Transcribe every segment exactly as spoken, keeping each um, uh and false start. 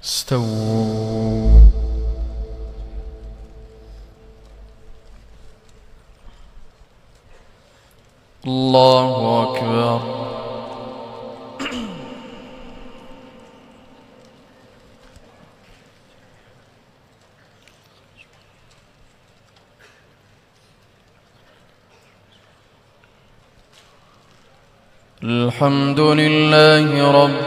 استووا. الله أكبر. الحمد لله رب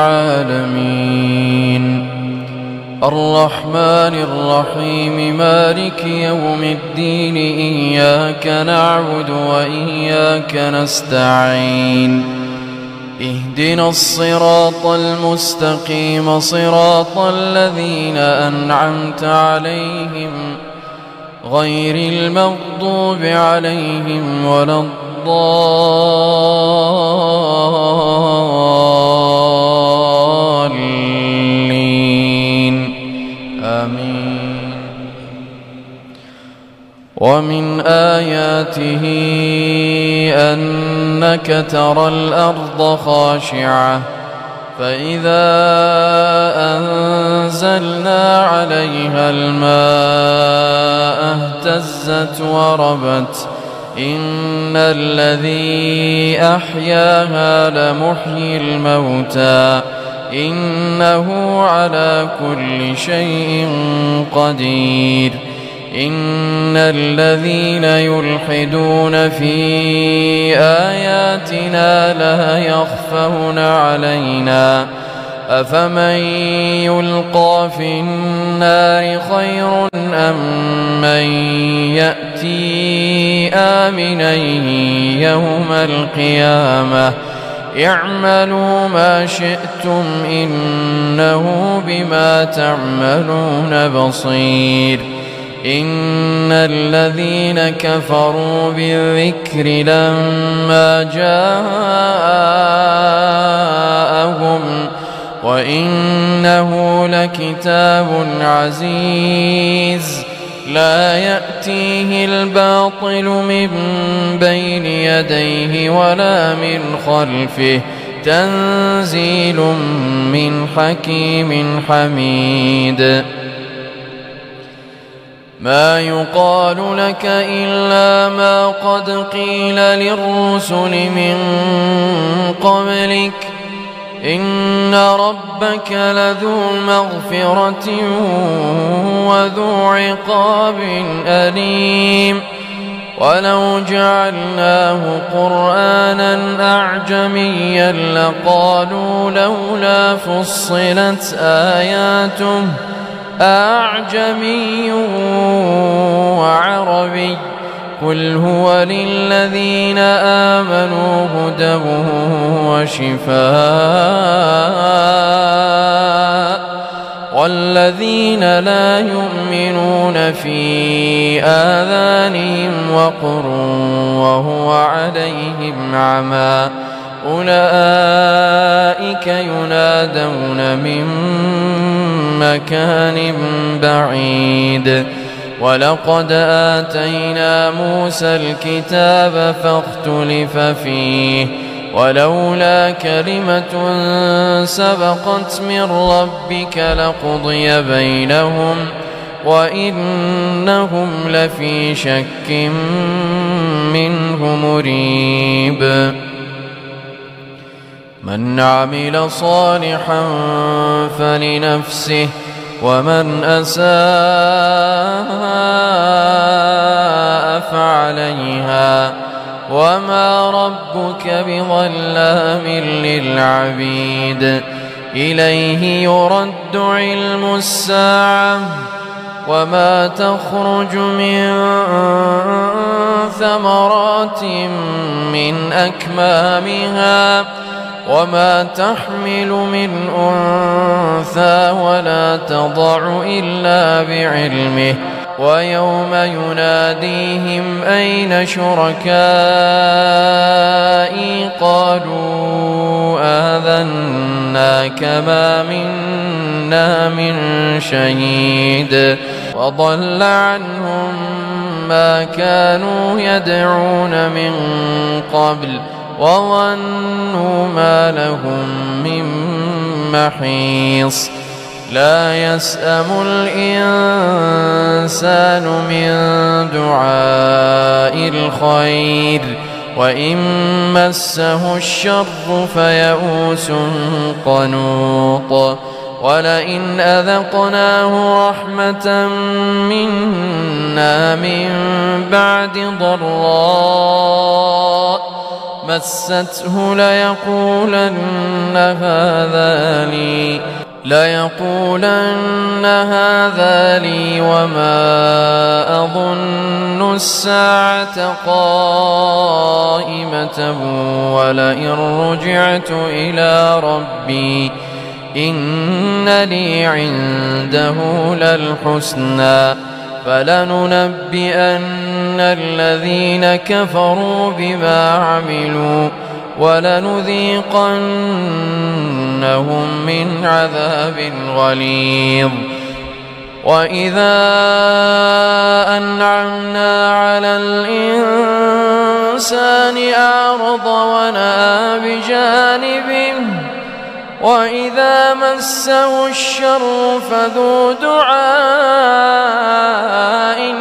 العالمين الرحمن الرحيم مالك يوم الدين إياك نعبد وإياك نستعين اهدنا الصراط المستقيم صراط الذين أنعمت عليهم غير المغضوب عليهم ولا الضالين آمين. ومن آياته أنك ترى الأرض خاشعة فإذا أنزلنا عليها الماء اهتزت وربت إن الذي أحياها لمحيي الموتى إنه على كل شيء قدير. إن الذين يلحدون في آياتنا لا يخفون علينا أفمن يلقى في النار خير أم من يأتي آمنا يوم القيامة اعملوا ما شئتم إنه بما تعملون بصير. إن الذين كفروا بالذكر لما جاءهم وإنه لكتاب عزيز لا يأتيه الباطل من بين يديه ولا من خلفه تنزيل من حكيم حميد. ما يقال لك إلا ما قد قيل للرسل من قبلك إن ربك لذو مغفرة وذو عقاب أليم. ولو جعلناه قرآنا أعجميا لقالوا لولا فصلت آياته أعجمي وعربي قل هو للذين آمنوا هدى وشفاء والذين لا يؤمنون في آذانهم وقر وهو عليهم عمى أولئك ينادون من مكان بعيد. ولقد آتينا موسى الكتاب فاختلف فيه ولولا كلمة سبقت من ربك لقضي بينهم وإنهم لفي شك منه مريب. من عمل صالحا فلنفسه ومن أساء فعليها وما ربك بظلام للعبيد. إليه يرد علم الساعة وما تخرج من ثمرات من أكمامها وما تحمل من أنثى ولا تضع إلا بعلمه ويوم يناديهم أين شركائي قالوا آذناك ما منا من شهيد وضل عنهم ما كانوا يدعون من قبل وظنوا ما لهم من محيص. لا يسأم الإنسان من دعاء الخير وإن مسه الشر فيئوس قنوط ولئن أذقناه رحمة منا من بعد ضراء مسته ليقولن هذا لي ليقولن هذا لي وما أظن الساعة قائمة ولئن رجعت إلى ربي إن لي عنده للحسنى فلننبئن الذين كفروا بما عملوا ولنذيقنهم من عذاب غليظ وإذا أنعمنا على الإنسان أعرض ونأى بجانبه وإذا مسه الشر فذو دعاء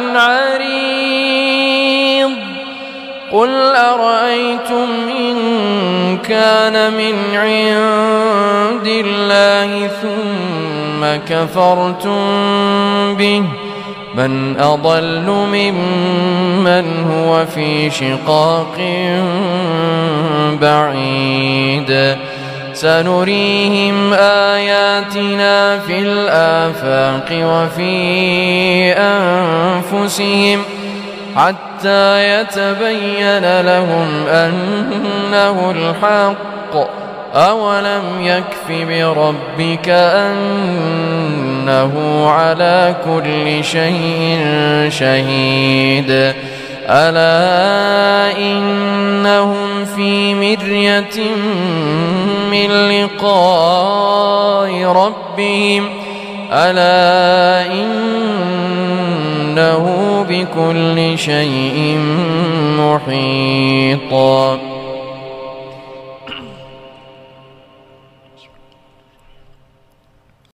عريض قل أرأيتم إن كان من عند الله ثم كفرتم به من أضل ممن هو في شقاق بعيد سنريهم آياتنا في الآفاق وفي أنفسهم حتى يتبين لهم أنه الحق أولم يكف بربك أنه على كل شيء شهيد ألا إنهم في مرية من لقاء ربهم ألا إنه بكل شيء محيط.